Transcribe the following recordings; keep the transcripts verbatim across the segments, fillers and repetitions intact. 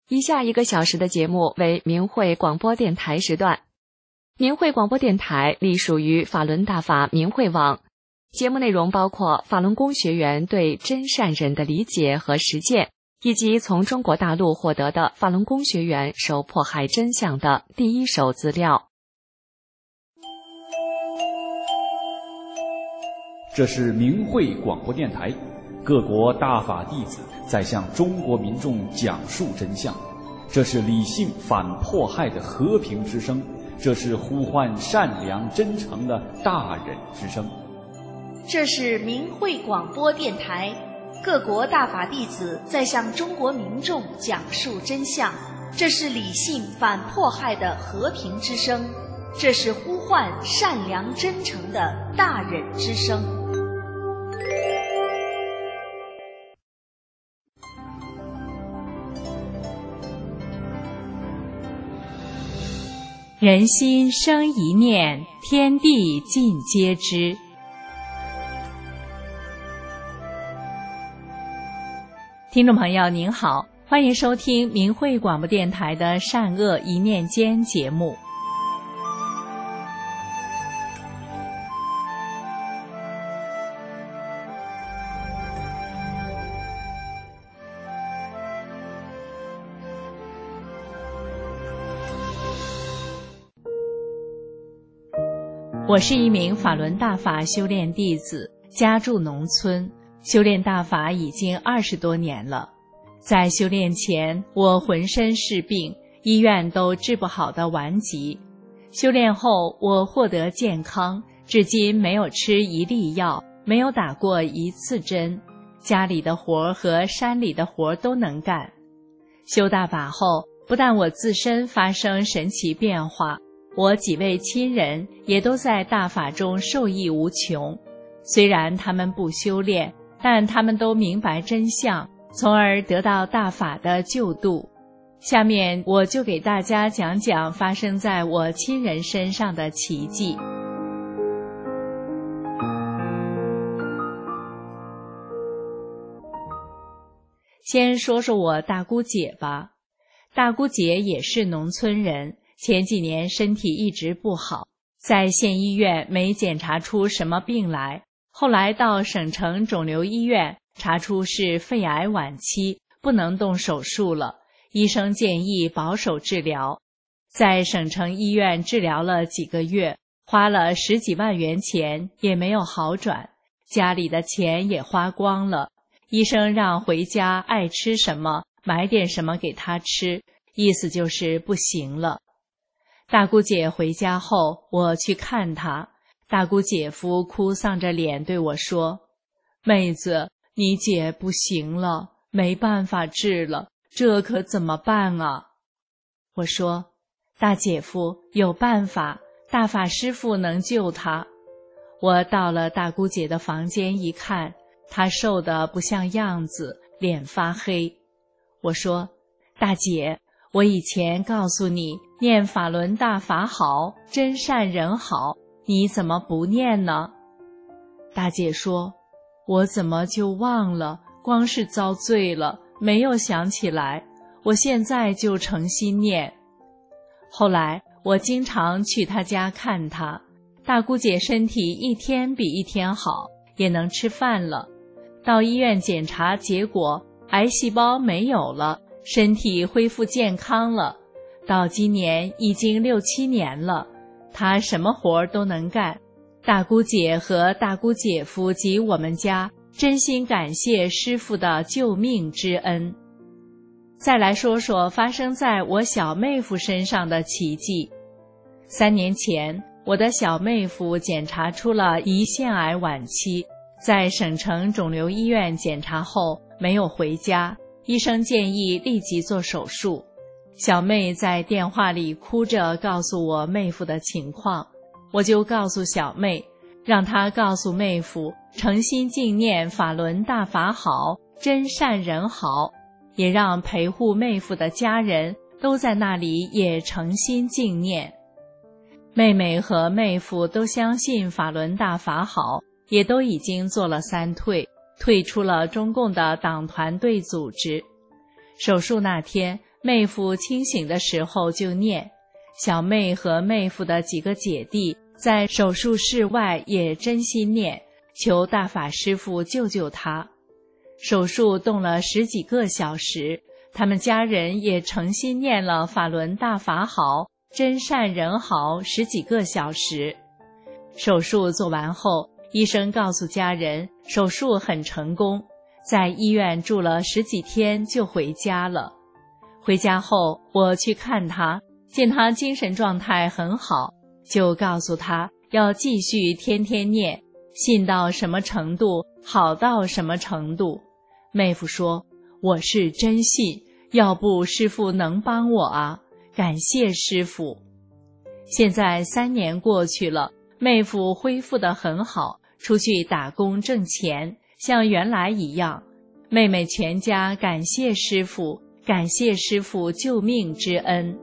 以下一个小时的节目为明慧广播电台时段。明慧广播电台隶属于法轮大法明慧网，节目内容包括法轮功学员对真善忍的理解和实践，以及从中国大陆获得的法轮功学员受迫害真相的第一手资料。 这是明慧广播电台，各国大法弟子在向中国民众讲述真相，这是理性反迫害的和平之声，这是呼唤善良真诚的大忍之声。 这是明慧广播电台，各国大法弟子在向中国民众讲述真相，这是理性反迫害的和平之声，这是呼唤善良真诚的大忍之声。 人心生一念，天地尽皆知。听众朋友您好，欢迎收听明慧广播电台的善恶一念间节目。我是一名法轮大法修炼弟子，家住农村，修炼大法已经二十多年了。在修炼前，我浑身是病，医院都治不好的顽疾。修炼后，我获得健康，至今没有吃一粒药，没有打过一次针，家里的活和山里的活都能干。修大法后，不但我自身发生神奇变化，我几位亲人也都在大法中受益无穷。虽然他们不修炼，但他们都明白真相，从而得到大法的救度。下面我就给大家讲讲发生在我亲人身上的奇迹。先说说我大姑姐吧。大姑姐也是农村人，前几年身体一直不好，在县医院没检查出什么病来，后来到省城肿瘤医院查出是肺癌晚期，不能动手术了，医生建议保守治疗。在省城医院治疗了几个月，花了十几万元钱也没有好转，家里的钱也花光了，医生让回家爱吃什么买点什么给他吃，意思就是不行了。大姑姐回家后，我去看她，大姑姐夫哭丧着脸对我说：“妹子，你姐不行了，没办法治了，这可怎么办啊？”我说：“大姐夫，有办法，大法师父能救她。”我到了大姑姐的房间一看，她瘦得不像样子，脸发黑。我说：“大姐，我以前告诉你念法轮大法好，真善人好，你怎么不念呢？”大姐说：“我怎么就忘了，光是遭罪了，没有想起来，我现在就诚心念。”后来我经常去她家看她，大姑姐身体一天比一天好，也能吃饭了。到医院检查，结果癌细胞没有了，身体恢复健康了。到今年已经六七年了，她什么活都能干。大姑姐和大姑姐夫及我们家真心感谢师父的救命之恩。再来说说发生在我小妹夫身上的奇迹。三年前，我的小妹夫检查出了胰腺癌晚期，在省城肿瘤医院检查后没有回家，医生建议立即做手术。小妹在电话里哭着告诉我妹夫的情况，我就告诉小妹，让她告诉妹夫诚心敬念法轮大法好，真善人好，也让陪护妹夫的家人都在那里也诚心敬念。妹妹和妹夫都相信法轮大法好，也都已经做了三退，退出了中共的党团队组织。手术那天， 妹夫清醒的时候就念，小妹和妹夫的几个姐弟在手术室外也真心念，求大法师父救救他。手术动了十几个小时，他们家人也诚心念了法轮大法好，真善人好十几个小时。手术做完后，医生告诉家人手术很成功，在医院住了十几天就回家了。回家后我去看他，见他精神状态很好，就告诉他要继续天天念，信到什么程度好到什么程度。妹夫说，我是真信，要不师父能帮我啊，感谢师父。现在三年过去了，妹夫恢复得很好，出去打工挣钱，像原来一样。妹妹全家感谢师父，感谢师父救命之恩。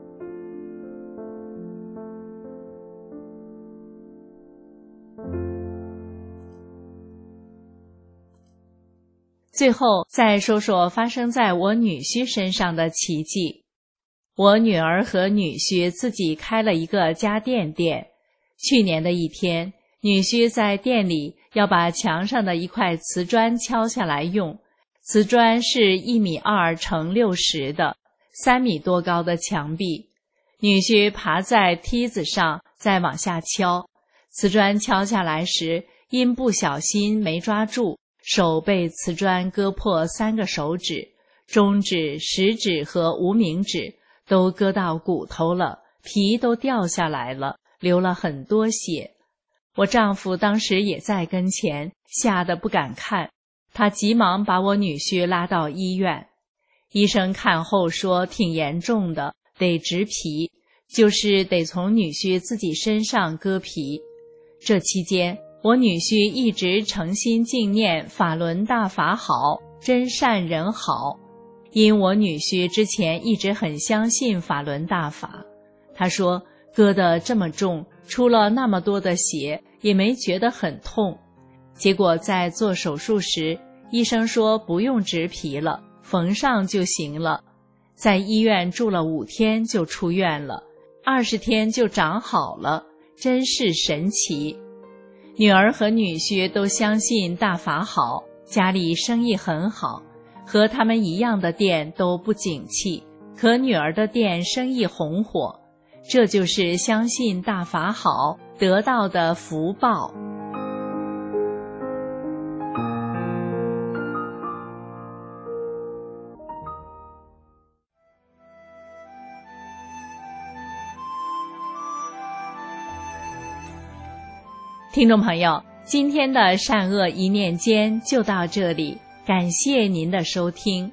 最后再说说发生在我女婿身上的奇迹。我女儿和女婿自己开了一个家电店。去年的一天，女婿在店里要把墙上的一块瓷砖敲下来用。瓷砖是一米二乘六十的，三米多高的墙壁。女婿爬在梯子上再往下敲，瓷砖敲下来时，因不小心没抓住，手被瓷砖割破三个手指，中指、食指和无名指都割到骨头了，皮都掉下来了，流了很多血。我丈夫当时也在跟前，吓得不敢看，他急忙把我女婿拉到医院。医生看后说挺严重的，得植皮，就是得从女婿自己身上割皮。这期间我女婿一直诚心敬念法轮大法好，真善人好。因我女婿之前一直很相信法轮大法，他说割得这么重，出了那么多的血，也没觉得很痛。结果在做手术时，医生说不用植皮了，缝上就行了。在医院住了五天就出院了，二十天就长好了，真是神奇。女儿和女婿都相信大法好，家里生意很好，和他们一样的店都不景气，可女儿的店生意红火，这就是相信大法好得到的福报。听众朋友，今天的善恶一念间就到这里，感谢您的收听。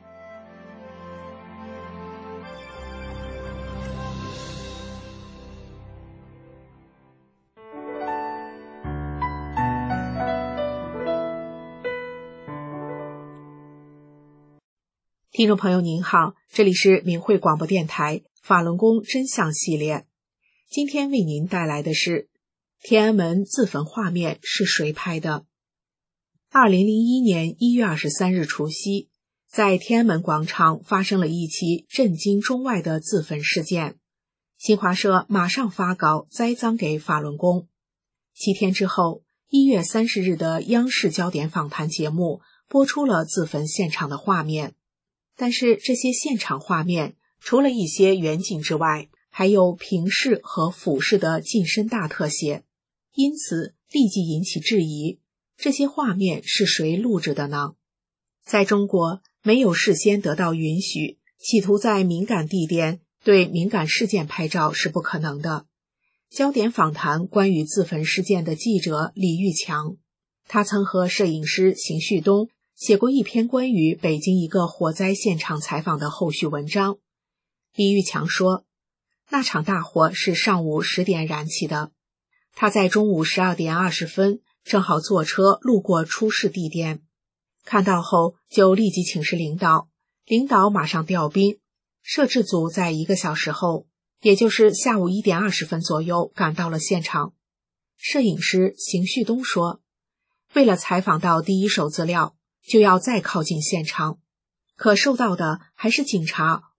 听众朋友您好，这里是明慧广播电台法轮功真相系列，今天为您带来的是天安门自焚画面是谁拍的？二零零一年一月二十三日除夕，在天安门广场发生了一起震惊中外的自焚事件。新华社马上发稿栽赃给法轮功。七天之后，一月三十日的央视焦点访谈节目播出了自焚现场的画面。但是这些现场画面除了一些远景之外，还有平视和俯视的近身大特写，因此立即引起质疑，这些画面是谁录制的呢？在中国，没有事先得到允许，企图在敏感地点对敏感事件拍照是不可能的。焦点访谈关于自焚事件的记者李玉强，他曾和摄影师邢旭东写过一篇关于北京一个火灾现场采访的后续文章。李玉强说，那场大火是上午十点燃起的，他在中午十二点二十分正好坐车路过出事地点，看到后就立即请示领导，领导马上调兵，摄制组在一个小时后，也就是下午一点二十分左右赶到了现场。摄影师邢旭东说，为了采访到第一手资料，就要再靠近现场，可受到的还是警察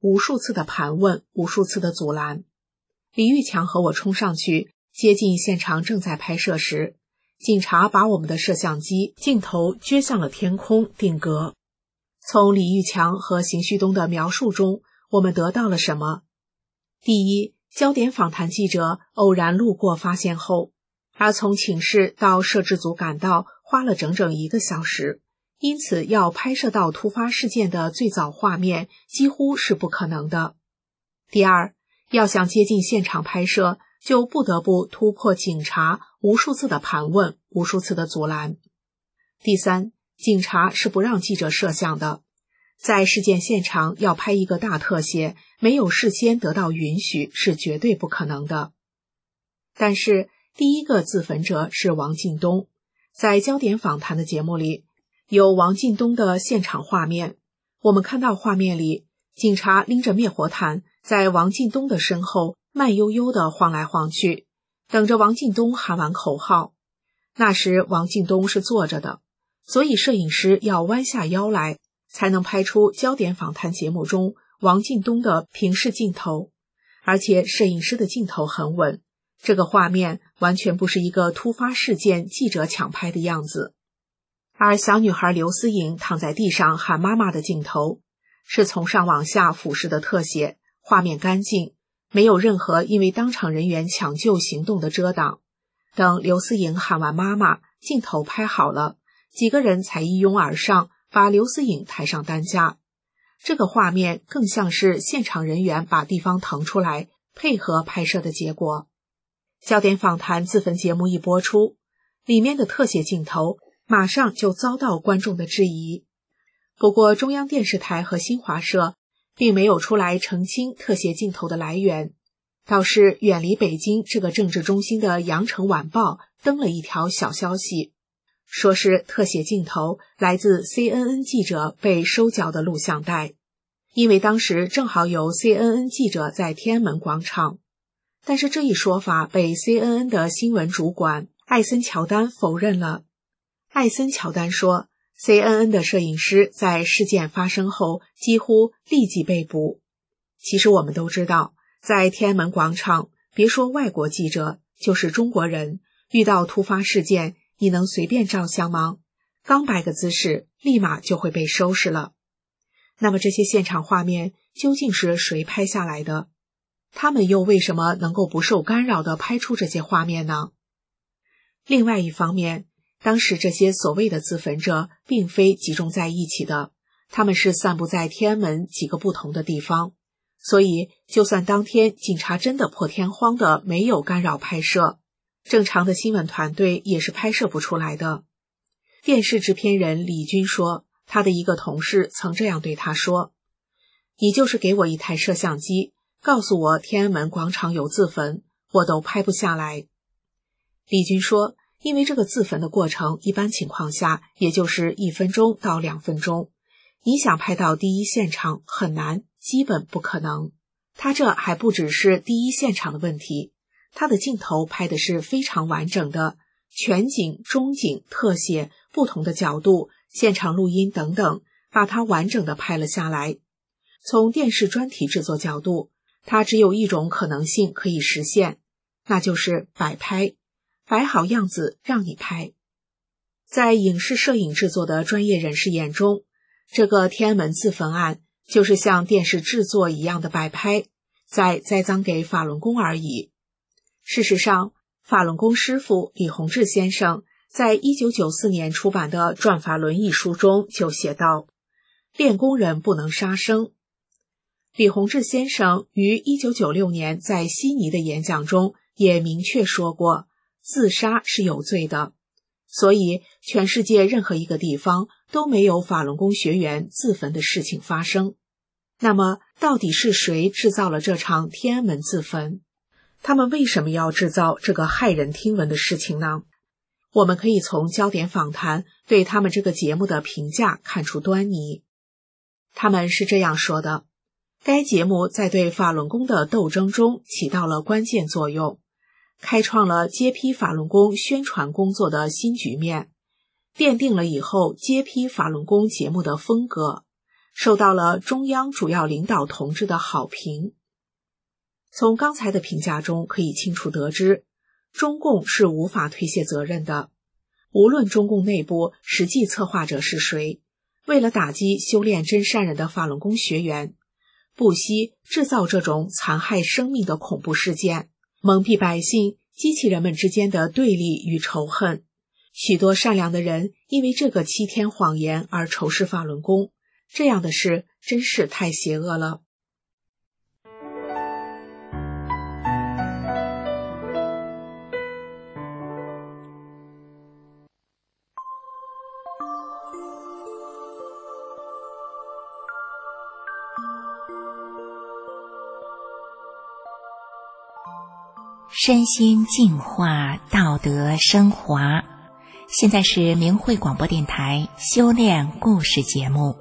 无数次的盘问，无数次的阻拦。李玉强和我冲上去，接近现场正在拍摄时，警察把我们的摄像机镜头撅向了天空定格。从李玉强和邢旭东的描述中，我们得到了什么？第一，焦点访谈记者偶然路过发现后，而从寝室到摄制组赶到花了整整一个小时，因此要拍摄到突发事件的最早画面几乎是不可能的。第二，要想接近现场拍摄，就不得不突破警察无数次的盘问，无数次的阻拦。第三，警察是不让记者摄像的，在事件现场要拍一个大特写，没有事先得到允许是绝对不可能的。但是第一个自焚者是王进东，在焦点访谈的节目里，有王进东的现场画面。我们看到画面里，警察拎着灭火毯在王进东的身后慢悠悠地晃来晃去，等着王进东喊完口号。那时王进东是坐着的，所以摄影师要弯下腰来，才能拍出焦点访谈节目中王进东的平视镜头。而且摄影师的镜头很稳，这个画面完全不是一个突发事件记者抢拍的样子。而小女孩刘思颖躺在地上喊妈妈的镜头，是从上往下俯视的特写，画面干净，没有任何因为当场人员抢救行动的遮挡。等刘思颖喊完妈妈，镜头拍好了，几个人才一拥而上，把刘思颖抬上担架。这个画面更像是现场人员把地方腾出来，配合拍摄的结果。焦点访谈自焚节目一播出，里面的特写镜头马上就遭到观众的质疑。不过中央电视台和新华社并没有出来澄清特写镜头的来源，倒是远离北京这个政治中心的羊城晚报登了一条小消息，说是特写镜头来自 C N N 记者被收缴的录像带，因为当时正好有 C N N 记者在天安门广场。但是这一说法被 C N N 的新闻主管艾森乔丹否认了。艾森乔丹说， C N N 的摄影师在事件发生后几乎立即被捕。其实我们都知道，在天安门广场，别说外国记者，就是中国人，遇到突发事件，你能随便照相吗？刚摆个姿势，立马就会被收拾了。那么这些现场画面究竟是谁拍下来的？他们又为什么能够不受干扰地拍出这些画面呢？另外一方面，当时这些所谓的自焚者并非集中在一起的，他们是散布在天安门几个不同的地方，所以就算当天警察真的破天荒的没有干扰拍摄，正常的新闻团队也是拍摄不出来的。电视制片人李军说，他的一个同事曾这样对他说，你就是给我一台摄像机，告诉我天安门广场有自焚，我都拍不下来。李军说，因为这个自焚的过程一般情况下也就是一分钟到两分钟，你想拍到第一现场很难，基本不可能。他这还不只是第一现场的问题，他的镜头拍的是非常完整的，全景、中景、特写、不同的角度、现场录音等等，把它完整的拍了下来。从电视专题制作角度，它只有一种可能性可以实现，那就是摆拍，摆好样子让你拍。在影视摄影制作的专业人士眼中，这个天安门自焚案就是像电视制作一样的摆拍，在栽赃给法轮功而已。事实上，法轮功师父李洪志先生在一九九四年出版的《转法轮》一书中就写道，练功人不能杀生。李洪志先生于一九九六年在悉尼的演讲中也明确说过，自杀是有罪的，所以全世界任何一个地方都没有法轮功学员自焚的事情发生。那么到底是谁制造了这场天安门自焚？他们为什么要制造这个骇人听闻的事情呢？我们可以从焦点访谈对他们这个节目的评价看出端倪。他们是这样说的，该节目在对法轮功的斗争中起到了关键作用，开创了揭批法轮功宣传工作的新局面，奠定了以后揭批法轮功节目的风格， 受到了中央主要领导同志的好评。从刚才的评价中可以清楚得知，中共是无法推卸责任的。无论中共内部实际策划者是谁，为了打击修炼真善人的法轮功学员，不惜制造这种残害生命的恐怖事件，蒙蔽百姓，激起人们之间的对立与仇恨。许多善良的人因为这个欺天谎言而仇视法轮功，这样的事真是太邪恶了。 身心净化，道德升华。现在是明慧广播电台修炼故事节目。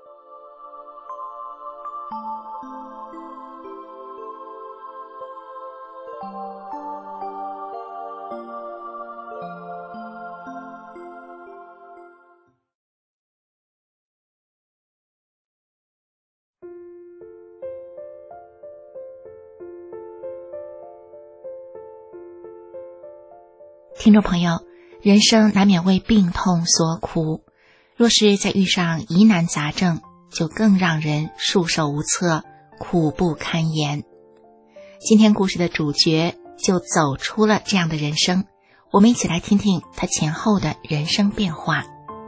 听众朋友，人生难免为病痛所苦，若是再遇上疑难杂症，就更让人束手无策，苦不堪言。今天故事的主角就走出了这样的人生，我们一起来听听他前后的人生变化。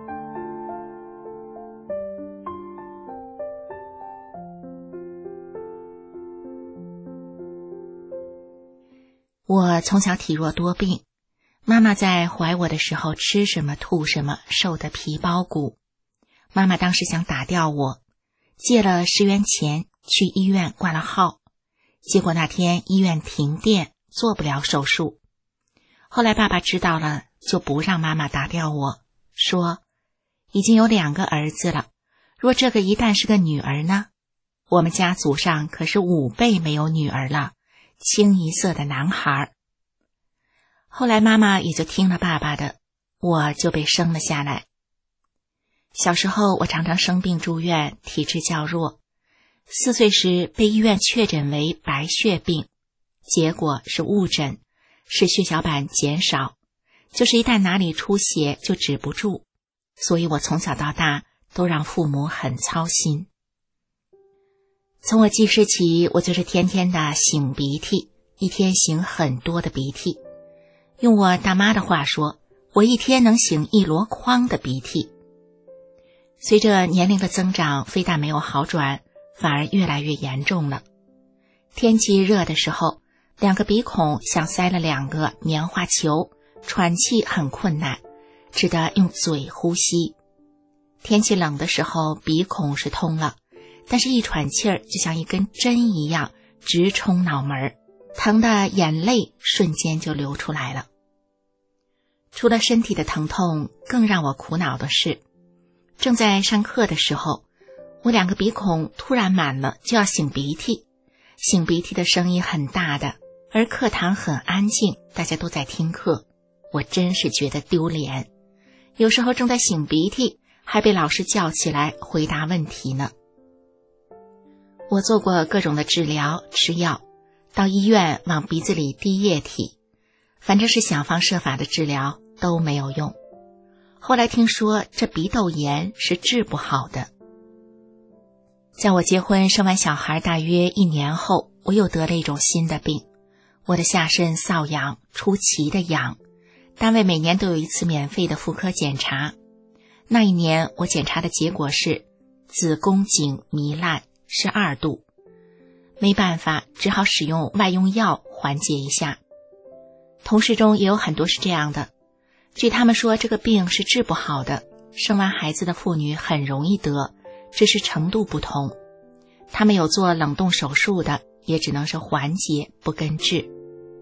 我从小体弱多病，妈妈在怀我的时候吃什么吐什么，瘦得皮包骨。妈妈当时想打掉我，借了十元钱去医院挂了号，结果那天医院停电，做不了手术。后来爸爸知道了，就不让妈妈打掉我，说已经有两个儿子了，若这个一旦是个女儿呢？我们家族上可是五辈没有女儿了，清一色的男孩。后来妈妈也就听了爸爸的，我就被生了下来。小时候我常常生病住院，体质较弱。四岁时被医院确诊为白血病，结果是误诊，是血小板减少，就是一旦哪里出血就止不住，所以我从小到大都让父母很操心。从我记事起，我就是天天的擤鼻涕，一天擤很多的鼻涕。用我大妈的话说，我一天能擤一箩筐的鼻涕。随着年龄的增长，非但没有好转，反而越来越严重了。天气热的时候，两个鼻孔像塞了两个棉花球，喘气很困难，只得用嘴呼吸。天气冷的时候，鼻孔是通了，但是一喘气儿就像一根针一样直冲脑门，疼的眼泪瞬间就流出来了。除了身体的疼痛，更让我苦恼的是，正在上课的时候，我两个鼻孔突然满了，就要擤鼻涕。擤鼻涕的声音很大的，而课堂很安静，大家都在听课，我真是觉得丢脸。有时候正在擤鼻涕，还被老师叫起来回答问题呢。我做过各种的治疗，吃药，到医院往鼻子里滴液体，反正是想方设法的治疗都没有用。后来听说这鼻窦炎是治不好的。在我结婚生完小孩大约一年后，我又得了一种新的病，我的下肾瘙痒，出奇的痒，单位每年都有一次免费的妇科检查。那一年我检查的结果是子宫颈糜烂，是二度，没办法，只好使用外用药缓解一下。同事中也有很多是这样的，据他们说这个病是治不好的，生完孩子的妇女很容易得，只是程度不同。他们有做冷冻手术的，也只能是缓解，不根治。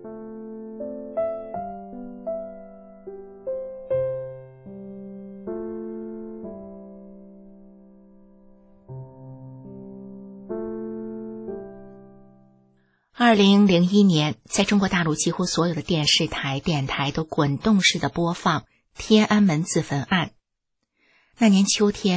二零零一年，在中国大陆几乎所有的电视台、电台都滚动式的播放天安门自焚案。那年秋天，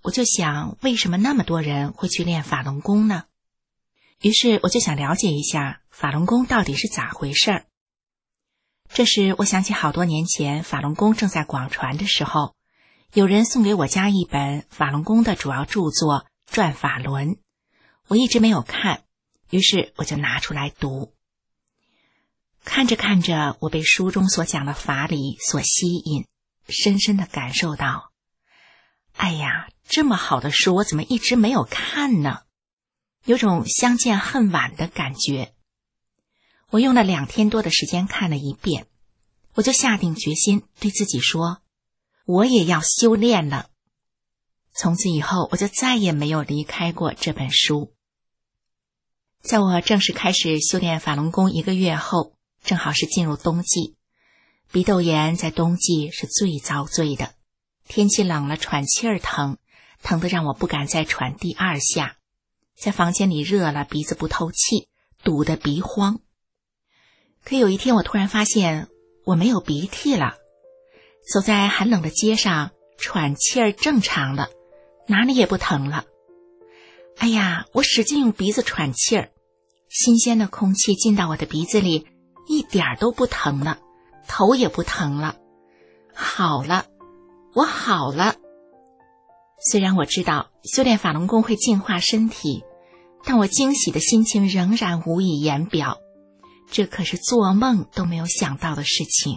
我就想，为什么那么多人会去练法轮功呢？于是我就想了解一下法轮功到底是咋回事儿。这时我想起好多年前法轮功正在广传的时候，有人送给我家一本法轮功的主要著作《转法轮》，我一直没有看，于是我就拿出来读。看着看着，我被书中所讲的法理所吸引，深深地感受到，哎呀，这么好的书我怎么一直没有看呢？有种相见恨晚的感觉。我用了两天多的时间看了一遍，我就下定决心对自己说，我也要修炼了。从此以后，我就再也没有离开过这本书。在我正式开始修炼法轮功一个月后，正好是进入冬季。鼻窦炎在冬季是最遭罪的，天气冷了喘气儿疼，疼得让我不敢再喘第二下。在房间里热了，鼻子不透气，堵得鼻荒。可有一天我突然发现我没有鼻涕了，走在寒冷的街上，喘气儿正常了，哪里也不疼了。哎呀，我使劲用鼻子喘气儿，新鲜的空气进到我的鼻子里，一点儿都不疼了，头也不疼了。好了，我好了。虽然我知道修炼法轮功会净化身体，但我惊喜的心情仍然无以言表，这可是做梦都没有想到的事情。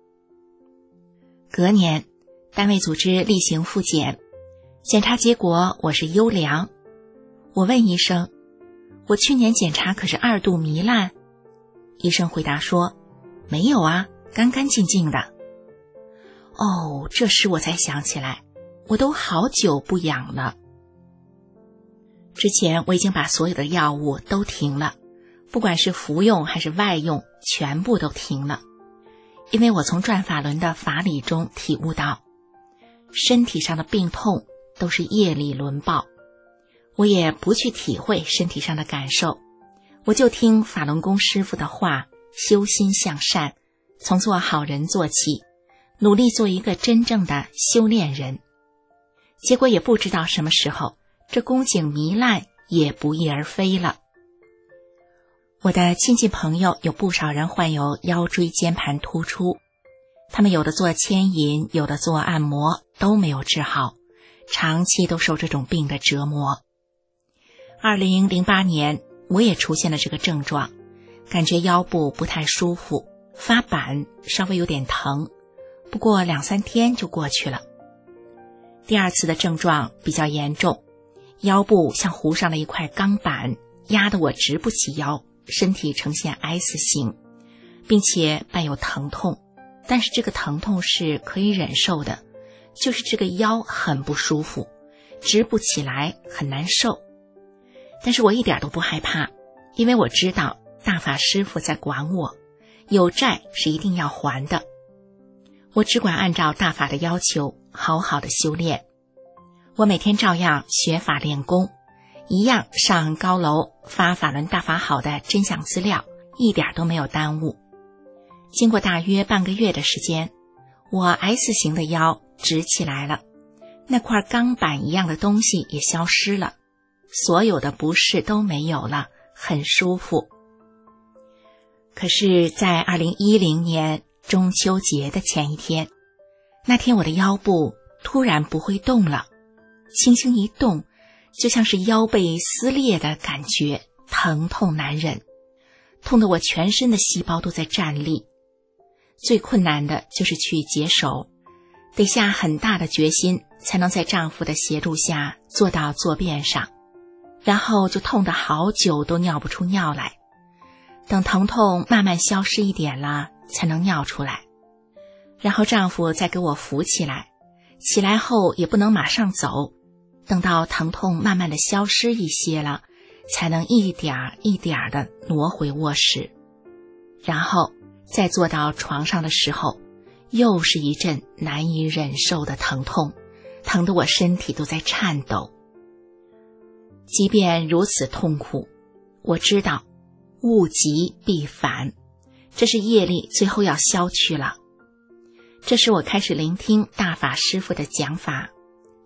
隔年，单位组织例行复检，检查结果我是优良。我问医生，我去年检查可是二度糜烂？医生回答说，没有啊，干干净净的。哦，这时我才想起来，我都好久不养了。之前我已经把所有的药物都停了，不管是服用还是外用，全部都停了。因为我从转法轮的法理中体悟到，身体上的病痛都是业力轮报。我也不去体会身体上的感受，我就听法轮功师父的话，修心向善，从做好人做起，努力做一个真正的修炼人。结果也不知道什么时候，这宫颈糜烂也不翼而飞了。我的亲戚朋友有不少人患有腰椎间盘突出，他们有的做牵引，有的做按摩，都没有治好，长期都受这种病的折磨。二零零八年，我也出现了这个症状，感觉腰部不太舒服，发板，稍微有点疼，不过两三天就过去了。第二次的症状比较严重，腰部像糊上了一块钢板，压得我直不起腰，身体呈现 S 型，并且伴有疼痛，但是这个疼痛是可以忍受的，就是这个腰很不舒服，直不起来，很难受。但是我一点都不害怕，因为我知道大法师父在管我，有债是一定要还的。我只管按照大法的要求，好好的修炼。我每天照样学法练功，一样上高楼发法轮大法好的真相资料，一点都没有耽误。经过大约半个月的时间，我 S 型的腰直起来了，那块钢板一样的东西也消失了，所有的不适都没有了，很舒服。可是在二零一零年中秋节的前一天，那天我的腰部突然不会动了，轻轻一动，就像是腰被撕裂的感觉，疼痛难忍，痛得我全身的细胞都在战栗。最困难的就是去解手，得下很大的决心，才能在丈夫的协助下坐到坐便上，然后就痛得好久都尿不出尿来，等疼痛慢慢消失一点了，才能尿出来。然后丈夫再给我扶起来，起来后也不能马上走，等到疼痛慢慢的消失一些了，才能一点一点的挪回卧室。然后再坐到床上的时候，又是一阵难以忍受的疼痛，疼得我身体都在颤抖。即便如此痛苦，我知道物极必反，这是业力最后要消去了。这时我开始聆听大法师父的讲法，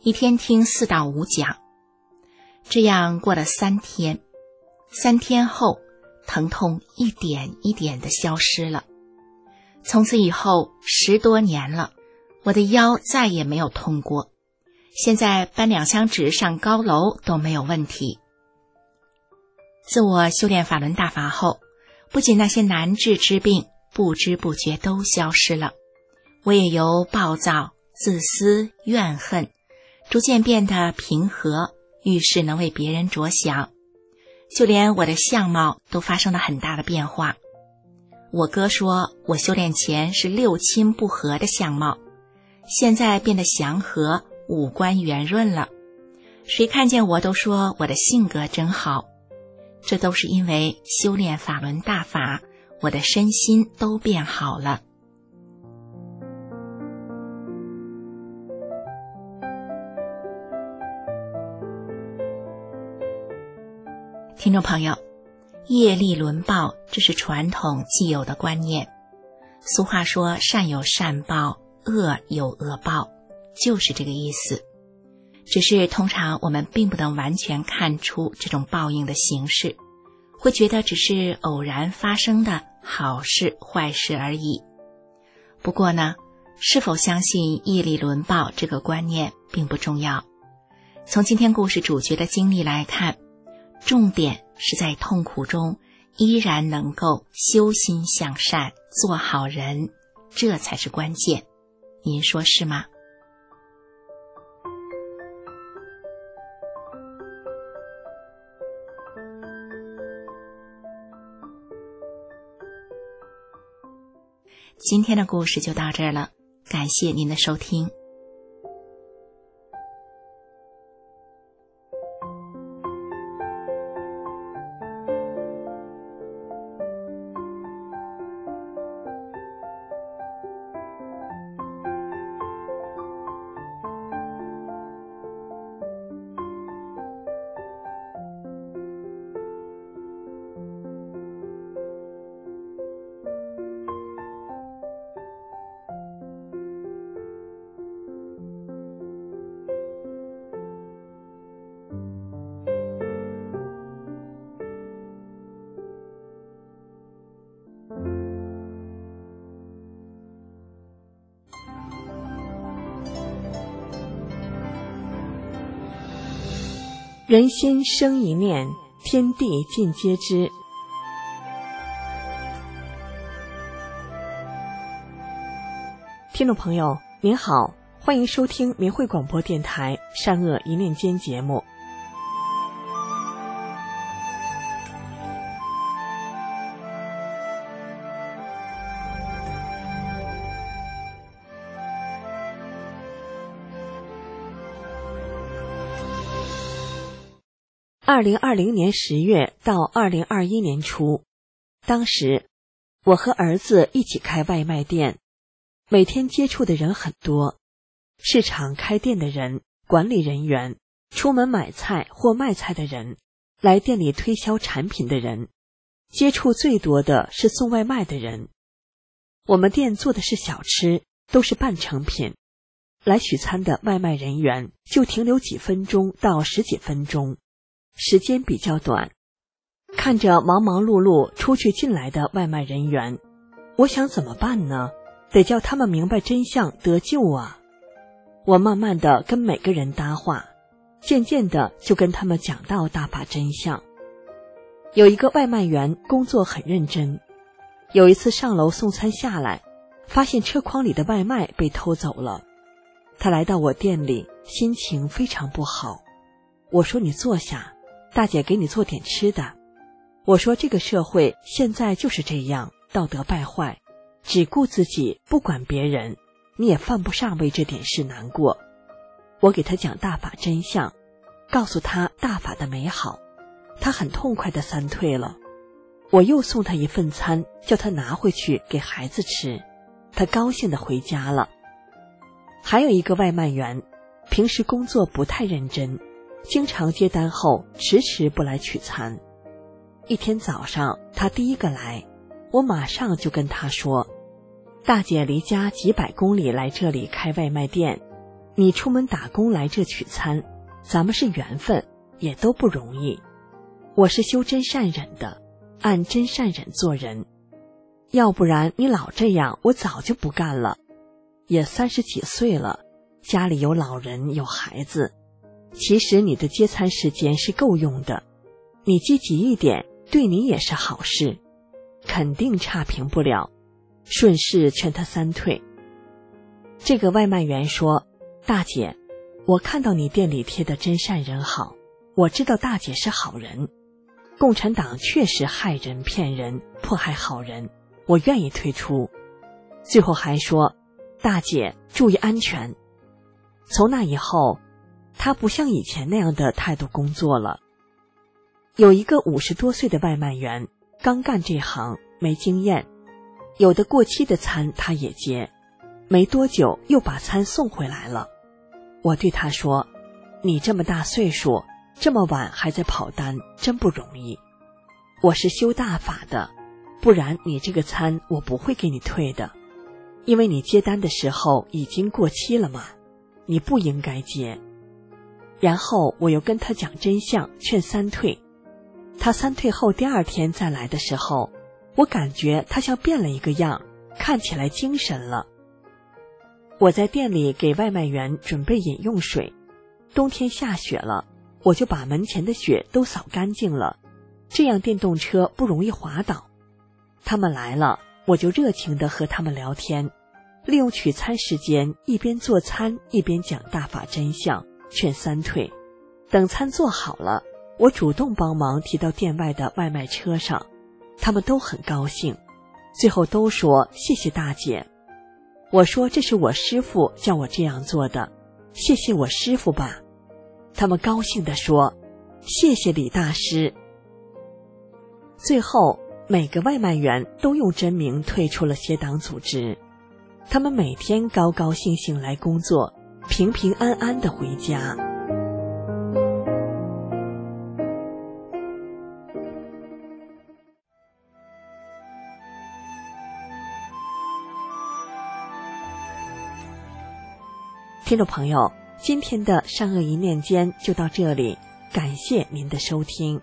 一天听四到五讲。这样过了三天，三天后，疼痛一点一点地消失了。从此以后十多年了，我的腰再也没有痛过，现在搬两箱纸上高楼都没有问题。自我修炼法轮大法后，不仅那些难治之病不知不觉都消失了，我也由暴躁、自私、怨恨，逐渐变得平和，遇事能为别人着想，就连我的相貌都发生了很大的变化。我哥说我修炼前是六亲不和的相貌，现在变得祥和，五官圆润了，谁看见我都说我的性格真好。这都是因为修炼法轮大法，我的身心都变好了。听众朋友，业力轮报，这是传统既有的观念。俗话说善有善报，恶有恶报，就是这个意思。只是通常我们并不能完全看出这种报应的形式，会觉得只是偶然发生的好事坏事而已。不过呢，是否相信业力轮报这个观念并不重要。从今天故事主角的经历来看，重点是在痛苦中依然能够修心向善，做好人，这才是关键。您说是吗？今天的故事就到这儿了，感谢您的收听。 人心生一念，天地尽皆知。听众朋友您好，欢迎收听明慧广播电台善恶一念间节目。二零二零年十月到二零二一年初，当时我和儿子一起开外卖店，每天接触的人很多，市场开店的人、管理人员、出门买菜或卖菜的人、来店里推销产品的人，接触最多的是送外卖的人。我们店做的是小吃，都是半成品，来取餐的外卖人员就停留几分钟到十几分钟，时间比较短。看着忙忙碌碌出去进来的外卖人员，我想怎么办呢？得叫他们明白真相得救啊！我慢慢的跟每个人搭话，渐渐的就跟他们讲到大法真相。有一个外卖员工作很认真，有一次上楼送餐下来，发现车筐里的外卖被偷走了。他来到我店里，心情非常不好。我说你坐下，大姐给你做点吃的。我说这个社会现在就是这样，道德败坏，只顾自己不管别人，你也犯不上为这点事难过。我给他讲大法真相，告诉他大法的美好，他很痛快地三退了。我又送他一份餐，叫他拿回去给孩子吃，他高兴地回家了。还有一个外卖员，平时工作不太认真，经常接单后迟迟不来取餐。一天早上他第一个来，我马上就跟他说，大姐离家几百公里来这里开外卖店， 你出门打工来这取餐，咱们是缘分，也都不容易。我是修真善忍的，按真善忍做人，要不然你老这样，我早就不干了。也三十几岁了，家里有老人有孩子，其实你的接餐时间是够用的，你积极一点，对你也是好事，肯定差评不了。顺势劝他三退。这个外卖员说，大姐，我看到你店里贴的真善人好，我知道大姐是好人，共产党确实害人骗人迫害好人，我愿意退出。最后还说，大姐注意安全。从那以后，他不像以前那样的态度工作了。有一个五十多岁的外卖员，刚干这行，没经验，有的过期的餐他也接，没多久又把餐送回来了。我对他说，你这么大岁数，这么晚还在跑单，真不容易。我是修大法的，不然你这个餐我不会给你退的，因为你接单的时候已经过期了嘛，你不应该接。然后我又跟他讲真相，劝三退。他三退后第二天再来的时候，我感觉他像变了一个样，看起来精神了。我在店里给外卖员准备饮用水，冬天下雪了，我就把门前的雪都扫干净了，这样电动车不容易滑倒。他们来了，我就热情地和他们聊天，利用取餐时间一边做餐一边讲大法真相，劝三退。等餐做好了，我主动帮忙提到店外的外卖车上，他们都很高兴，最后都说谢谢大姐。我说这是我师父叫我这样做的，谢谢我师父吧。他们高兴地说，谢谢李大师。最后每个外卖员都用真名退出了邪党组织，他们每天高高兴兴来工作，平平安安地回家。听众朋友，今天的善恶一念间就到这里，感谢您的收听。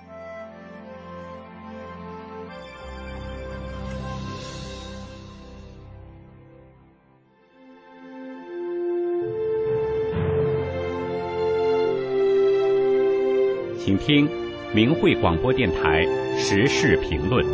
请听明慧广播电台时事评论。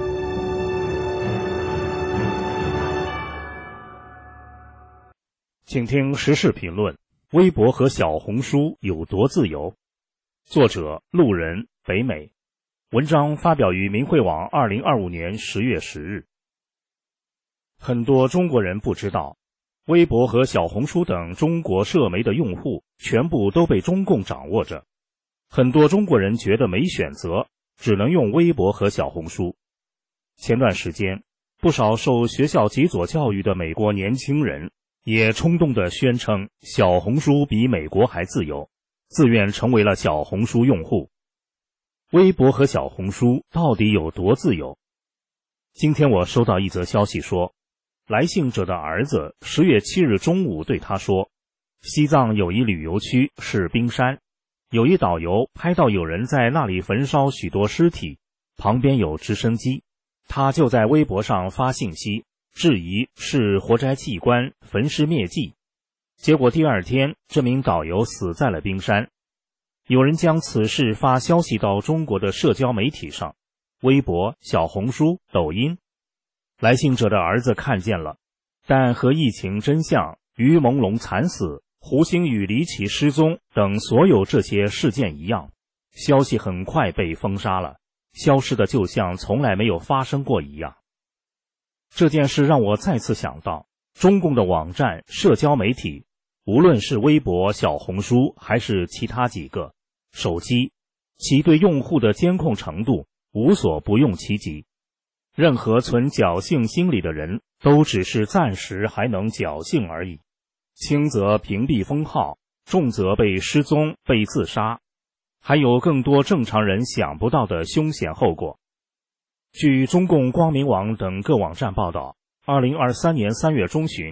请听时事评论：微博和小红书有多自由？作者路人，北美。文章发表于明慧网二零二五年十月十日。很多中国人不知道，微博和小红书等中国社媒的用户全部都被中共掌握着。很多中国人觉得没选择，只能用微博和小红书。前段时间，不少受学校极左教育的美国年轻人也冲动地宣称小红书比美国还自由，自愿成为了小红书用户。微博和小红书到底有多自由？今天我收到一则消息说，来信者的儿子十月七日中午对他说，西藏有一旅游区是冰山，有一导游拍到有人在那里焚烧许多尸体，旁边有直升机，他就在微博上发信息质疑是活摘器官焚尸灭迹，结果第二天这名导游死在了冰山。有人将此事发消息到中国的社交媒体上，微博、小红书、抖音。来信者的儿子看见了，但和疫情真相、于朦胧惨死、胡鑫宇离奇失踪等所有这些事件一样，消息很快被封杀了，消失的就像从来没有发生过一样。这件事让我再次想到，中共的网站、社交媒体，无论是微博、小红书还是其他几个手机，其对用户的监控程度无所不用其极。任何存侥幸心理的人都只是暂时还能侥幸而已，轻则屏蔽封号，重则被失踪、被自杀，还有更多正常人想不到的凶险后果。据中共光明网等各网站报道，二零二三年三月中旬，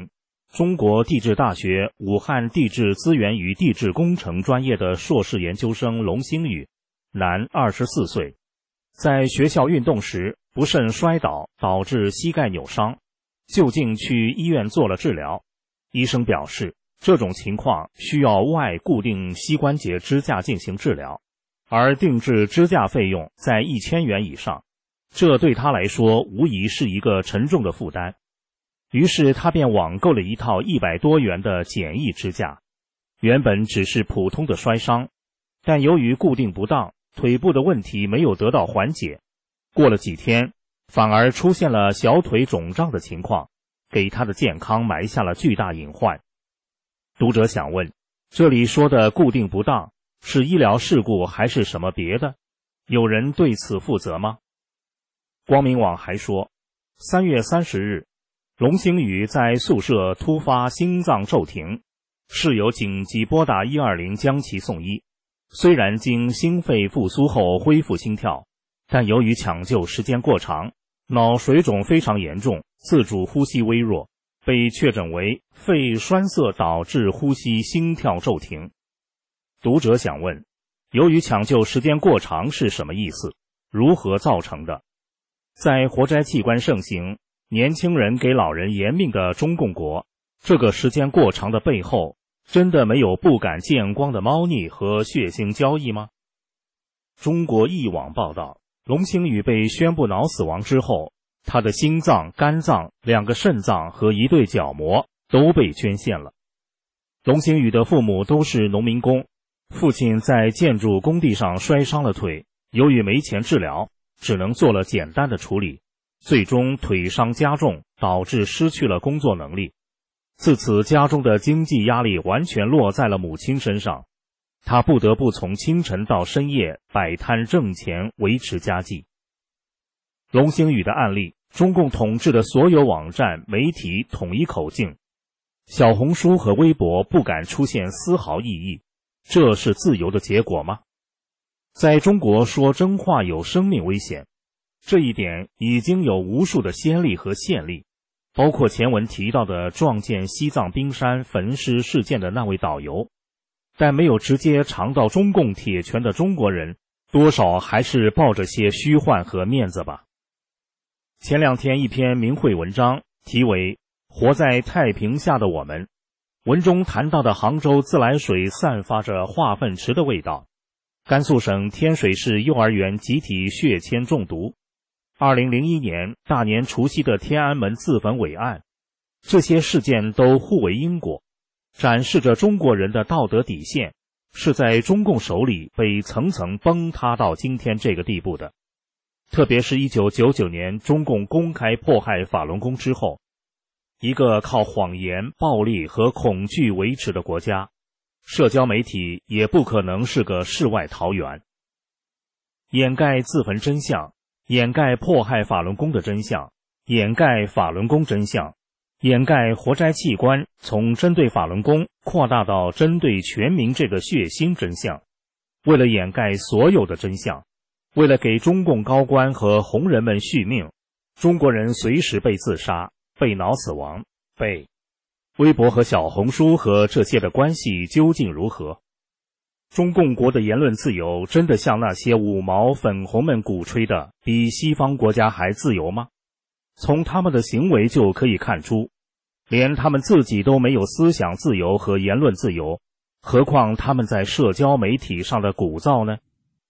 中国地质大学武汉地质资源与地质工程专业的硕士研究生龙星宇，男，二十四岁，在学校运动时不慎摔倒，导致膝盖扭伤，就近去医院做了治疗。医生表示，这种情况需要外固定膝关节支架进行治疗，而定制支架费用在一千元以上，这对他来说无疑是一个沉重的负担。于是他便网购了一套一百多元的简易支架，原本只是普通的摔伤，但由于固定不当，腿部的问题没有得到缓解，过了几天，反而出现了小腿肿胀的情况，给他的健康埋下了巨大隐患。读者想问，这里说的固定不当，是医疗事故还是什么别的？有人对此负责吗？光明网还说，三月三十日，龙星宇在宿舍突发心脏骤停，室友紧急拨打一二零将其送医。虽然经心肺复苏后恢复心跳，但由于抢救时间过长，脑水肿非常严重，自主呼吸微弱，被确诊为肺栓塞导致呼吸心跳骤停。读者想问，由于抢救时间过长是什么意思？如何造成的？在活摘器官盛行，年轻人给老人延命的中共国，这个时间过长的背后，真的没有不敢见光的猫腻和血腥交易吗？中国易网报道，龙星宇被宣布脑死亡之后，他的心脏、肝脏、两个肾脏和一对角膜都被捐献了。龙星宇的父母都是农民工，父亲在建筑工地上摔伤了腿，由于没钱治疗，只能做了简单的处理，最终腿伤加重，导致失去了工作能力。自此，家中的经济压力完全落在了母亲身上，他不得不从清晨到深夜摆摊挣钱维持家计。龙星宇的案例，中共统治的所有网站、媒体统一口径，小红书和微博不敢出现丝毫异议，这是自由的结果吗？在中国说真话有生命危险，这一点已经有无数的先例和现例，包括前文提到的撞见西藏冰山焚尸事件的那位导游，但没有直接尝到中共铁拳的中国人，多少还是抱着些虚幻和面子吧。前两天一篇名慧文章，题为《活在太平下的我们》，文中谈到的杭州自来水散发着化粪池的味道，甘肃省天水市幼儿园集体血铅中毒，二零零一年大年除夕的天安门自焚伟案，这些事件都互为因果，展示着中国人的道德底线是在中共手里被层层崩塌到今天这个地步的。特别是一九九九年中共公开迫害法轮功之后，一个靠谎言、暴力和恐惧维持的国家，社交媒体也不可能是个世外桃源。掩盖自焚真相，掩盖迫害法轮功的真相，掩盖法轮功真相，掩盖活摘器官从针对法轮功扩大到针对全民这个血腥真相。为了掩盖所有的真相，为了给中共高官和红人们续命，中国人随时被自杀，被脑死亡，被微博和小红书和这些的关系究竟如何？中共国的言论自由真的像那些五毛粉红们鼓吹的比西方国家还自由吗？从他们的行为就可以看出，连他们自己都没有思想自由和言论自由，何况他们在社交媒体上的鼓噪呢？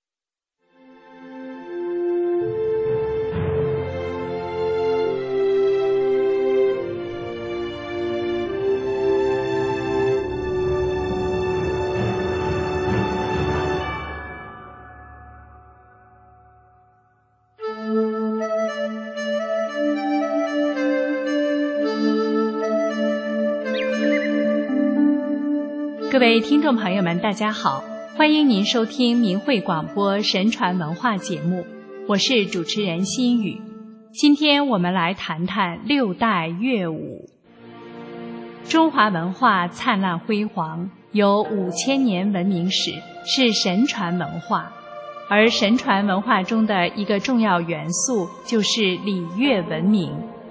各位听众朋友们，大家好，欢迎您收听明慧广播神传文化节目，我是主持人心雨。今天我们来谈谈六代乐舞。中华文化灿烂辉煌，有五千年文明史，是神传文化。而神传文化中的一个重要元素就是礼乐文明。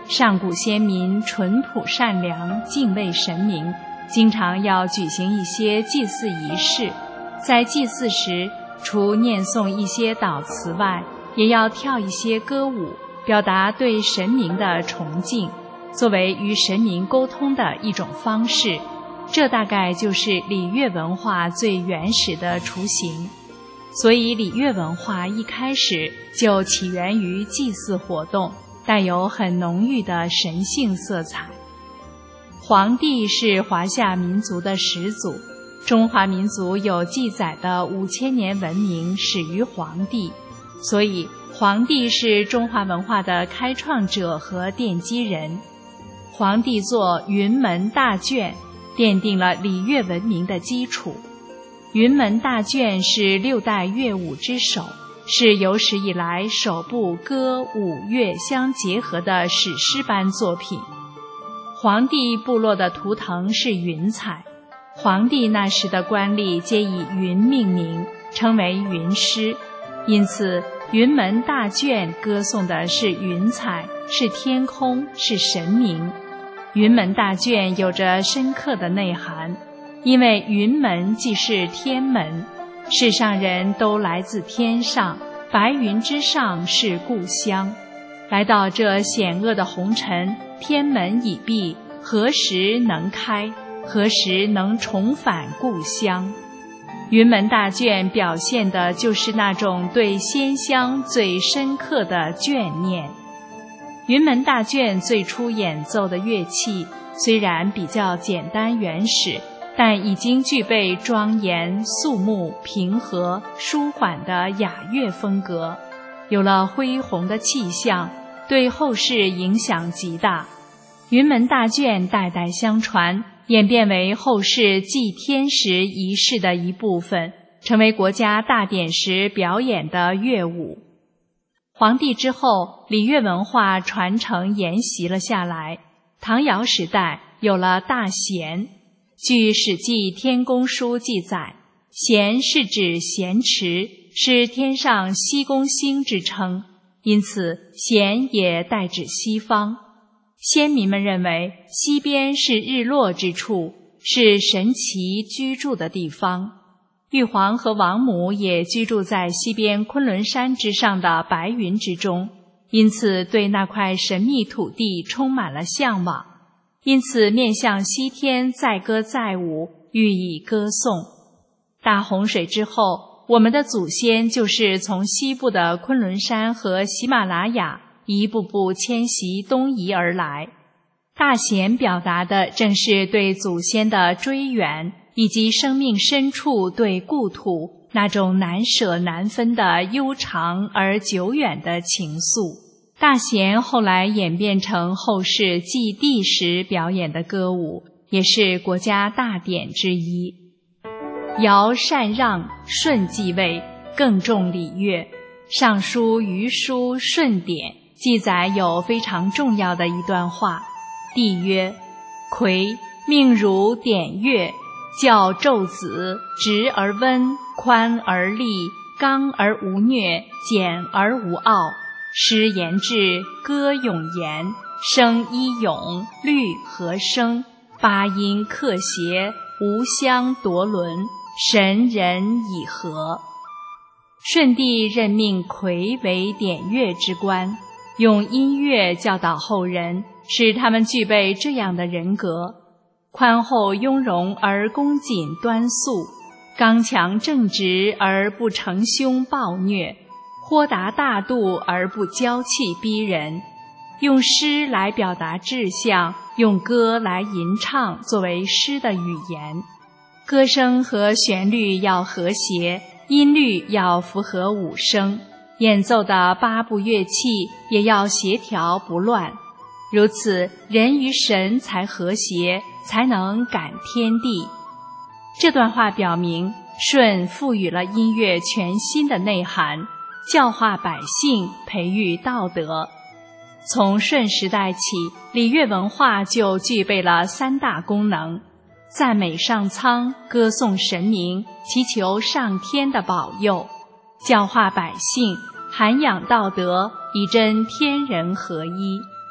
上古先民淳朴善良，敬畏神明，经常要举行一些祭祀仪式。在祭祀时，除念诵一些祷词外，也要跳一些歌舞，表达对神明的崇敬，作为与神明沟通的一种方式。这大概就是礼乐文化最原始的雏形。所以礼乐文化一开始就起源于祭祀活动，带有很浓郁的神性色彩。黄帝是华夏民族的始祖，中华民族有记载的五千年文明始于黄帝，所以黄帝是中华文化的开创者和奠基人。黄帝作《云门大卷》，奠定了礼乐文明的基础。云门大卷是六代乐舞之首，是有史以来首部歌舞乐相结合的史诗般作品。黄帝部落的图腾是云彩，黄帝那时的官吏皆以云命名，称为云师，因此云门大卷歌颂的是云彩，是天空，是神明。云门大卷有着深刻的内涵，因为云门即是天门，世上人都来自天上，白云之上是故乡。来到这险恶的红尘，天门已闭，何时能开？何时能重返故乡？云门大卷表现的就是那种对仙乡最深刻的眷念。云门大卷最初演奏的乐器虽然比较简单原始，但已经具备庄严、肃穆、平和、舒缓的雅乐风格，有了恢宏的气象，对后世影响极大。云门大卷代代相传，演变为后世祭天时仪式的一部分，成为国家大典时表演的乐舞。黄帝之后，礼乐文化传承沿袭了下来。唐尧时代有了大弦，据《史记·天宫书》记载，弦是指咸池，是天上西宫星之称，因此弦也代指西方。先民们认为西边是日落之处，是神祇居住的地方。玉皇和王母也居住在西边昆仑山之上的白云之中，因此对那块神秘土地充满了向往，因此面向西天载歌载舞，予以歌颂。大洪水之后，我们的祖先就是从西部的昆仑山和喜马拉雅一步步迁徙东移而来。大弦表达的正是对祖先的追远，以及生命深处对故土那种难舍难分的悠长而久远的情愫。大弦后来演变成后世祭地时表演的歌舞，也是国家大典之一。尧禅让，舜继位，更重礼乐。尚书虞书舜典记载有非常重要的一段话，帝曰：魁命汝典乐，教纣子直而温，宽而利，刚而无虐，简而无傲，诗言志，歌咏言，声依咏，律和声，八音克谐，无相夺伦，神人以和。舜帝任命魁为典乐之官，用音乐教导后人，使他们具备这样的人格：宽厚雍容而恭谨端肃，刚强正直而不逞凶暴虐，豁达大度而不骄气逼人。用诗来表达志向，用歌来吟唱作为诗的语言。歌声和旋律要和谐，音律要符合五声，演奏的八部乐器也要协调不乱。如此，人与神才和谐，才能感天地。这段话表明，舜赋予了音乐全新的内涵，教化百姓，培育道德。从舜时代起，礼乐文化就具备了三大功能：赞美上苍，歌颂神明，祈求上天的保佑；教化百姓，涵养道德，以真天人合一。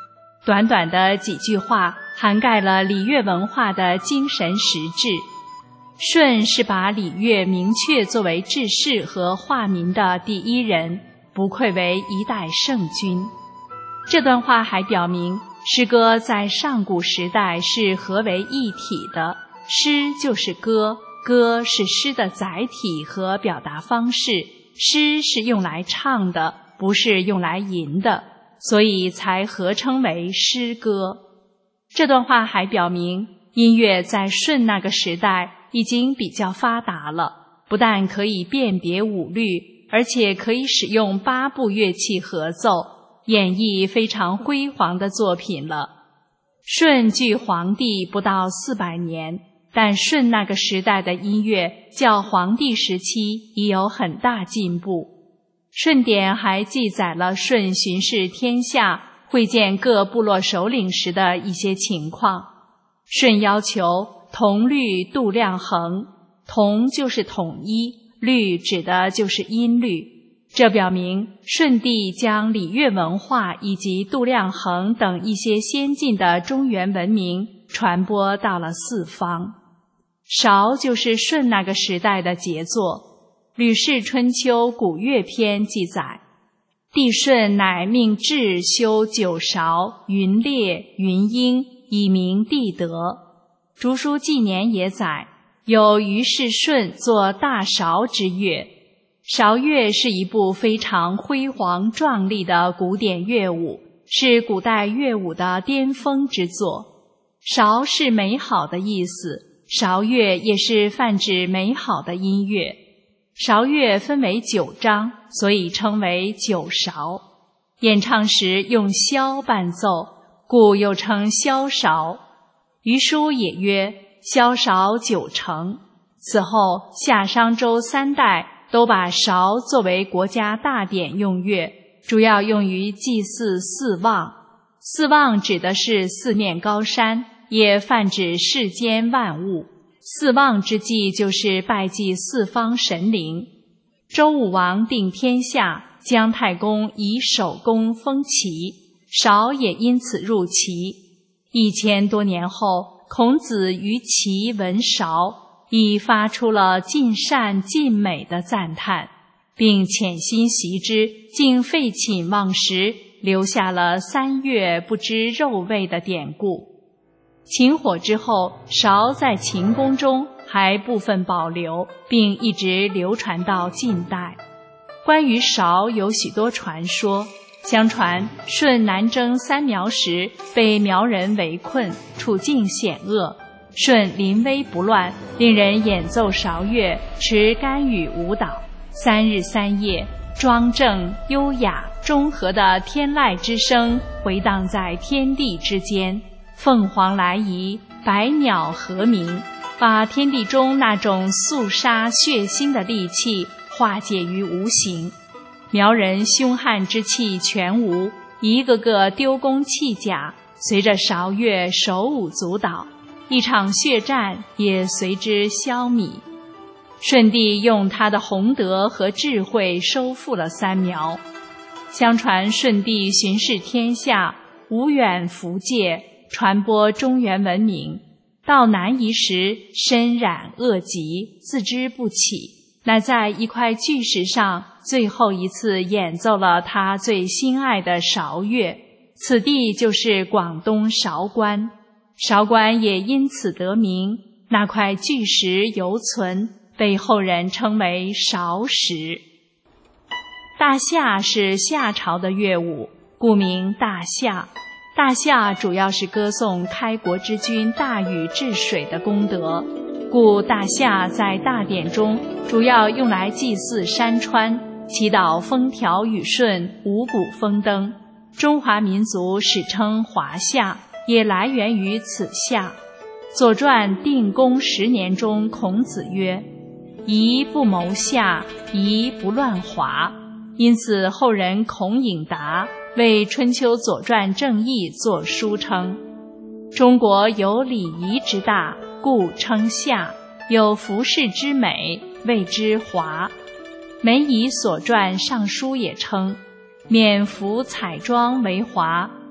短短的几句话涵盖了礼乐文化的精神实质。舜是把礼乐明确作为治世和化民的第一人，不愧为一代圣君。这段话还表明，诗歌在上古时代是合为一体的，诗就是歌，歌是诗的载体和表达方式，诗是用来唱的，不是用来吟的，所以才合称为诗歌。这段话还表明，音乐在舜那个时代已经比较发达了，不但可以辨别五律，而且可以使用八部乐器合奏，演绎非常辉煌的作品了。舜距黄帝不到四百年，但舜那个时代的音乐较黄帝时期已有很大进步。舜典还记载了舜巡视天下，会见各部落首领时的一些情况。舜要求同律度量衡，同就是统一，律指的就是音律。这表明舜帝将礼乐文化以及度量衡等一些先进的中原文明传播到了四方。韶就是舜那个时代的杰作。《吕氏春秋·古乐篇》记载，帝舜乃命制修九韶、云列、云英，以明帝德。竹书纪年也载，有于是舜作大韶之乐。韶乐是一部非常辉煌壮丽的古典乐舞，是古代乐舞的巅峰之作。韶是美好的意思，韶乐也是泛指美好的音乐。韶乐分为九章，所以称为九韶。演唱时用箫伴奏，故又称箫韶。余书也曰：箫韶九成。此后夏商周三代都把韶作为国家大典用乐，主要用于祭祀四望。四望指的是四面高山，也泛指世间万物。四望之祭就是拜祭四方神灵。周武王定天下，姜太公以首功封齐，韶也因此入齐。一千多年后，孔子于齐闻韶，已发出了尽善尽美的赞叹，并潜心习之，竟废寝忘食，留下了三月不知肉味的典故。秦火之后，韶在秦宫中还部分保留，并一直流传到近代。关于韶有许多传说，相传舜南征三苗时被苗人围困，处境险恶，舜临危不乱，令人演奏韶乐，持干羽舞蹈，三日三夜，庄正优雅中和的天籁之声回荡在天地之间，凤凰来仪，百鸟和鸣，把天地中那种肃杀血腥的戾气化解于无形。苗人凶悍之气全无，一个个丢弓弃甲，随着韶乐手舞足蹈，一场血战也随之消弭。舜帝用他的宏德和智慧收复了三苗。相传舜帝巡视天下，无远弗届，传播中原文明。到南夷时，身染恶疾，自知不起，乃在一块巨石上最后一次演奏了他最心爱的韶乐。此地就是广东韶关，韶关也因此得名。那块巨石犹存，被后人称为韶石。大夏是夏朝的乐舞，故名大夏。大夏主要是歌颂开国之君大禹治水的功德，故大夏在大典中主要用来祭祀山川，祈祷风调雨顺，五谷丰登。中华民族史称华夏，也来源于此夏。左传定公十年中，孔子曰：宜不谋夏，宜不乱华。因此后人孔颖达为春秋左传正义作书称，中国有礼仪之大，故称夏；有服饰之美，谓之华。梅夷所传尚书也称，免服彩妆为华，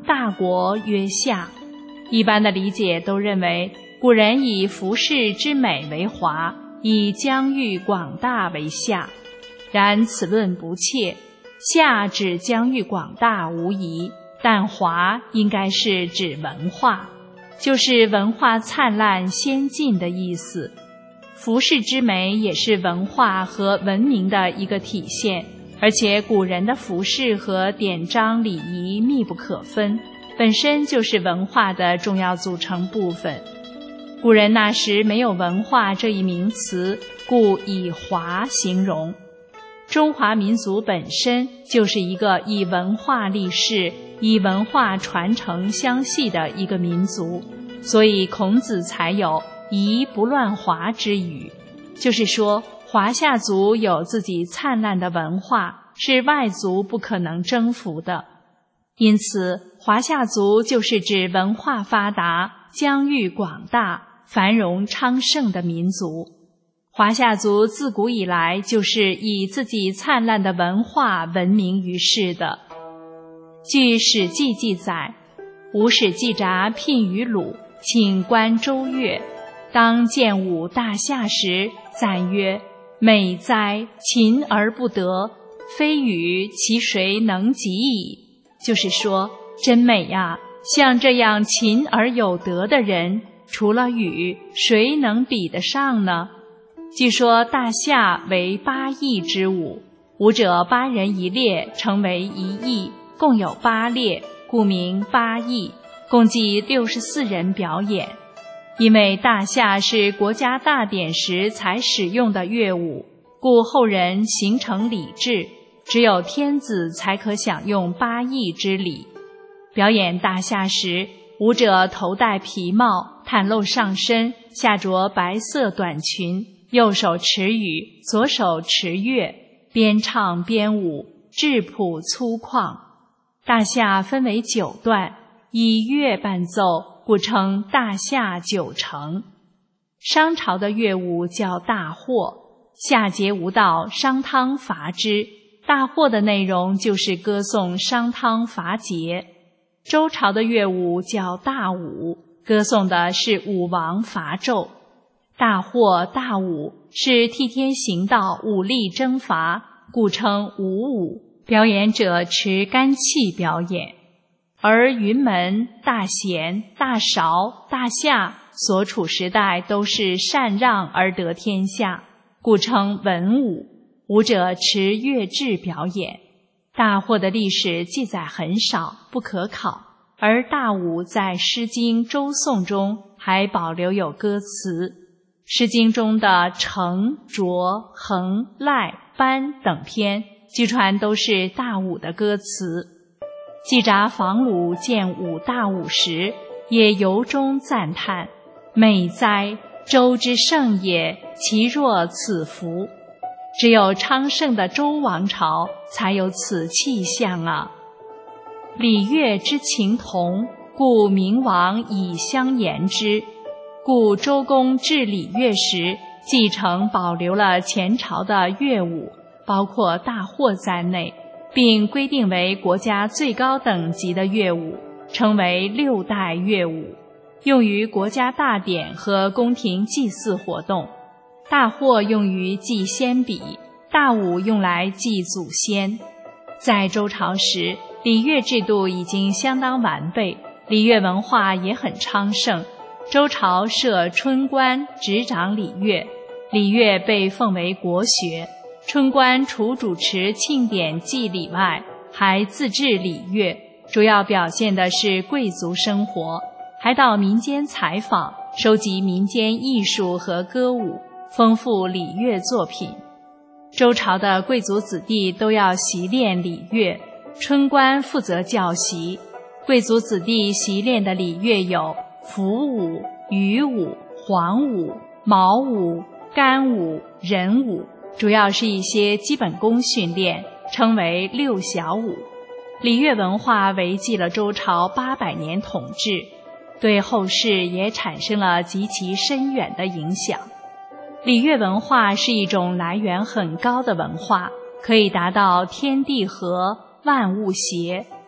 大国曰夏。一般的理解都认为，古人以服饰之美为华，以疆域广大为夏。然此论不切，夏指疆域广大无疑，但华应该是指文化，就是文化灿烂先进的意思。服饰之美也是文化和文明的一个体现，而且古人的服饰和典章礼仪密不可分，本身就是文化的重要组成部分。古人那时没有文化这一名词，故以华形容。中华民族本身就是一个以文化立世、以文化传承相系的一个民族，所以孔子才有夷不乱华之语，就是说华夏族有自己灿烂的文化，是外族不可能征服的。因此华夏族就是指文化发达、疆域广大、繁荣昌盛的民族。华夏族自古以来就是以自己灿烂的文化闻名于世的。据《史记》记载，吴使季札聘于鲁，请观周乐。当见武大夏时，赞曰：美哉，勤而不得，非与其谁能及矣。就是说，真美呀，像这样勤而有德的人，除了禹，谁能比得上呢？据说大夏为八佾之舞，舞者八人一列，成为一佾，共有八列，故名八佾，共计六十四人表演。因为大夏是国家大典时才使用的乐舞，故后人形成礼制，只有天子才可享用八佾之礼。表演大夏时，舞者头戴皮帽，袒露上身，下着白色短裙，右手持羽，左手持乐，边唱边舞，质朴粗犷。大夏分为九段，以乐伴奏，故称大夏九成。商朝的乐舞叫大霍，夏桀无道，商汤伐之。大霍的内容就是歌颂商汤伐桀。周朝的乐舞叫大武，歌颂的是武王伐纣。大霍大武是替天行道、武力征伐，故称武武。表演者持干器表演。而云门、大贤、大韶、大夏所处时代都是禅让而得天下，故称文武。舞者持乐制表演。大霍的历史记载很少，不可考，而大武在《诗经·周颂》中还保留有歌词。《诗经》中的成、卓、衡、赖、班等篇，据传都是大武的歌词。季札访鲁见武大武时，也由衷赞叹：美哉，周之盛也，其若此夫。只有昌盛的周王朝才有此气象啊！礼乐之情同，故明王以相言之。故周公治礼乐时，继承保留了前朝的乐舞，包括大霍在内，并规定为国家最高等级的乐舞，称为六代乐舞，用于国家大典和宫廷祭祀活动。大霍用于祭先比，大武用来祭祖先。在周朝时，礼乐制度已经相当完备，礼乐文化也很昌盛。周朝设春官执掌礼乐，礼乐被奉为国学。春官除主持庆典祭礼外，还自制礼乐，主要表现的是贵族生活，还到民间采访，收集民间艺术和歌舞，丰富礼乐作品。周朝的贵族子弟都要习练礼乐，春官负责教习。贵族子弟习练的礼乐有服舞、羽舞、黄舞、毛舞、干舞、人舞，主要是一些基本功训练，称为六小舞。礼乐文化维系了周朝八百年统治，对后世也产生了极其深远的影响。礼乐文化是一种来源很高的文化，可以达到天地合、万物协、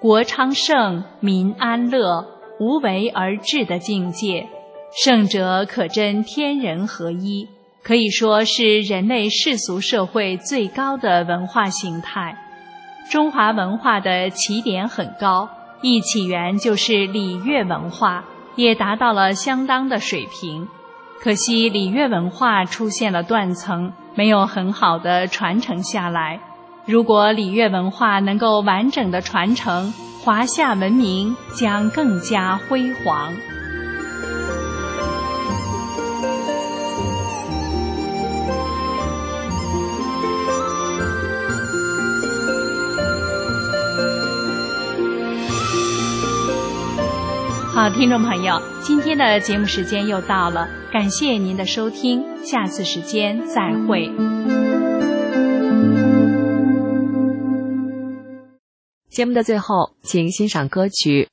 国昌盛，民安乐，无为而治的境界。圣者可真天人合一，可以说是人类世俗社会最高的文化形态。中华文化的起点很高，一起源就是礼乐文化，也达到了相当的水平。可惜礼乐文化出现了断层，没有很好的传承下来。如果礼乐文化能够完整的传承，华夏文明将更加辉煌。好，听众朋友，今天的节目时间又到了，感谢您的收听，下次时间再会。 节目的最后，请欣赏歌曲。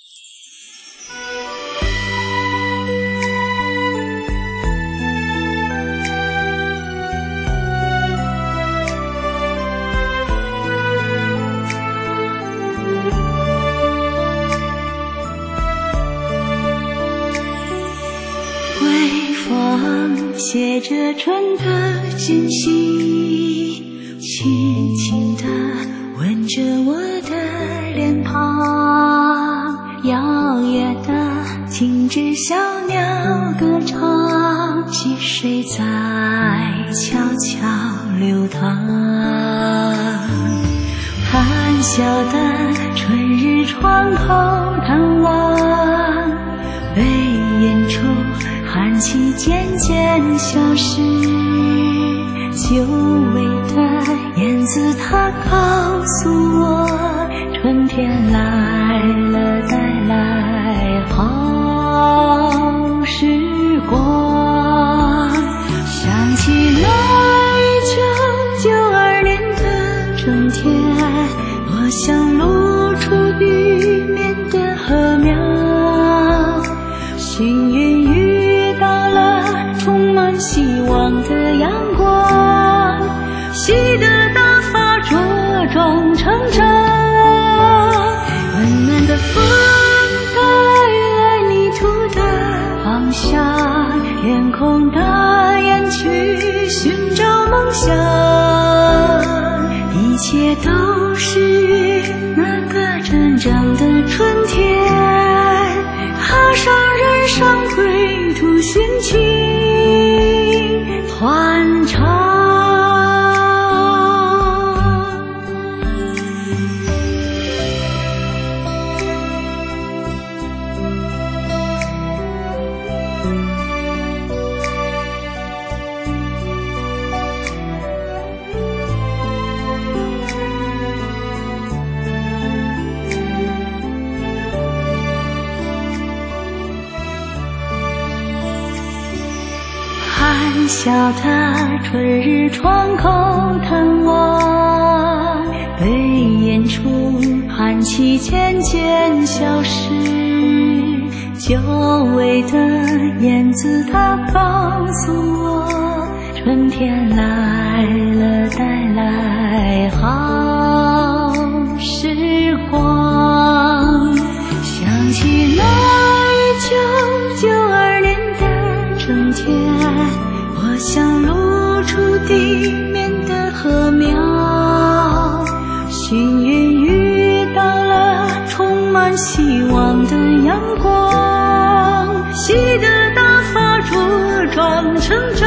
携着春的气息，轻轻地吻着我的脸庞，摇曳的听着小鸟歌唱，溪水在悄悄流淌，含笑的春日窗口探望，被远处寒气渐渐消失，久违的燕子它告诉我，春天来了，带来好时光。想起那一九九二年的春天，我想露出玉面的禾苗，幸运遇到了充满希望的阳光，喜得大发茁壮成长。温暖的风带来泥土的芳香，天空大雁去寻找梦想，一切都是那个真正的春天，踏上人生归途，心情欢畅。含笑的春日窗口探望，被远处寒气渐渐消失，久违的燕子它告诉我，春天来了，带来好时光。想起那一九九二年的春天，我想露出地面的禾苗，幸运遇到了充满希望的阳光，喜得大发茁壮成长。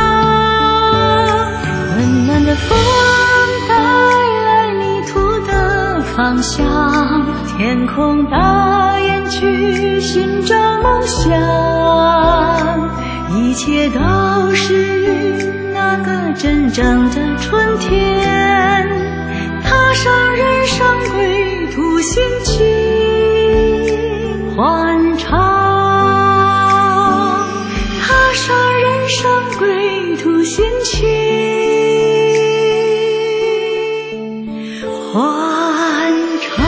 温暖的风带来泥土的芳香，天空大雁去寻找梦想，一切都是那个真正的春天，踏上人生归途，心情欢畅。踏上人生归途，心情欢畅。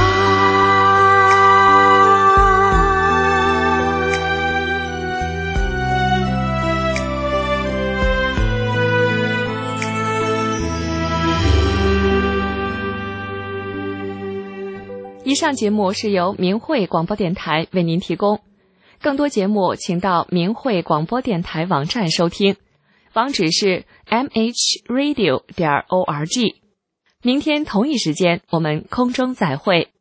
以上上节目是由明慧广播电台为您提供，更多节目请到明慧广播电台网站收听，网址是 m h radio 点 org。明天同一时间我们空中再会。